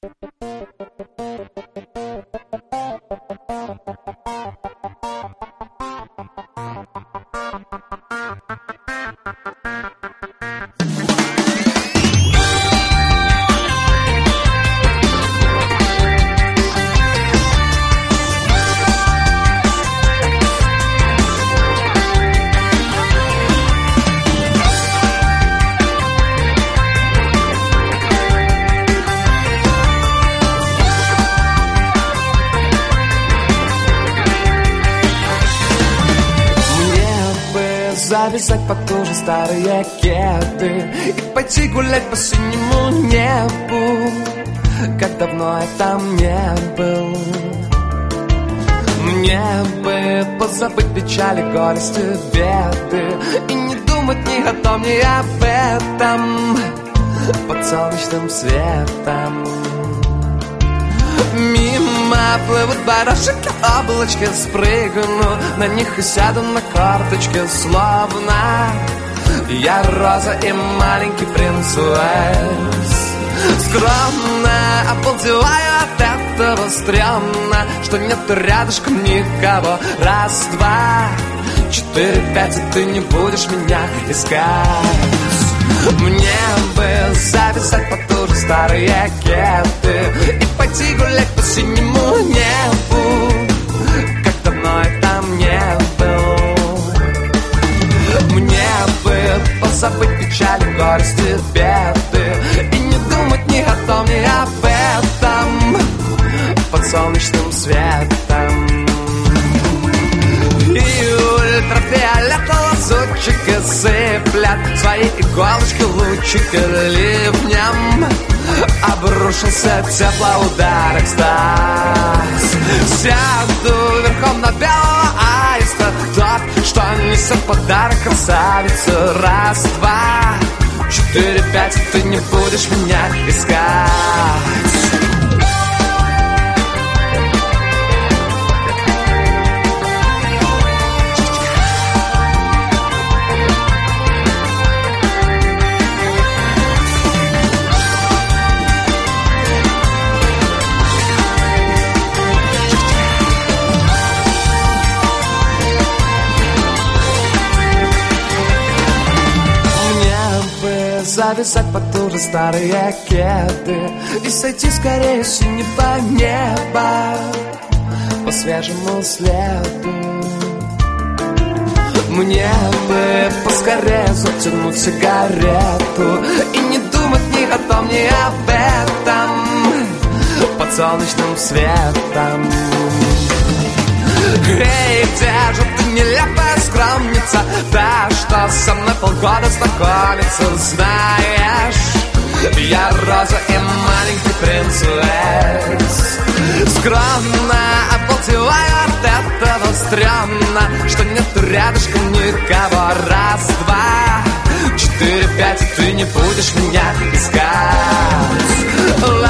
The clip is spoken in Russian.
Завязать потуже старые кеды и пойти гулять по синему небу, как давно я там не был. Мне бы позабыть печали, горести, беды и не думать ни о том, ни об этом под солнечным светом. Мимо плывут барашки, облачки, спрыгну на них и сяду на карточке, словно я роза и маленький принц Уэльс. Скромно обалдеваю от этого, стрёмно, что нет рядышком никого. Раз, два, 4, 5, и ты не будешь меня искать. Мне бы завязать потуже старые кеды и пойти гулять по синему небу, как давно я там не был. Мне бы позабыть печали, горести, беды и не думать ни о том, ни об этом под солнечным светом. Ультрафиолетового лазутчика сыплят свои иголочки, лучики ливнем. Обрушился теплоудар, экстаз. Сяду верхом на белого аиста, тот, что несет подарок красавице. Раз, два, 4, 5, ты не будешь меня искать. Завязать потуже старые кеды и сойти скорее с синего неба по свежему следу. Мне бы поскорее затянуть сигарету и не думать ни о том, ни об этом под солнечным светом. Эй, где же ты, нелепая скромница, та, что со мной полгода знакомится? Знаешь, я роза и маленький принц Уэльс. Скромно обалдеваю от этого, стрёмно, что нету рядышком никого. Раз, два, 4, 5, и ты не будешь меня искать.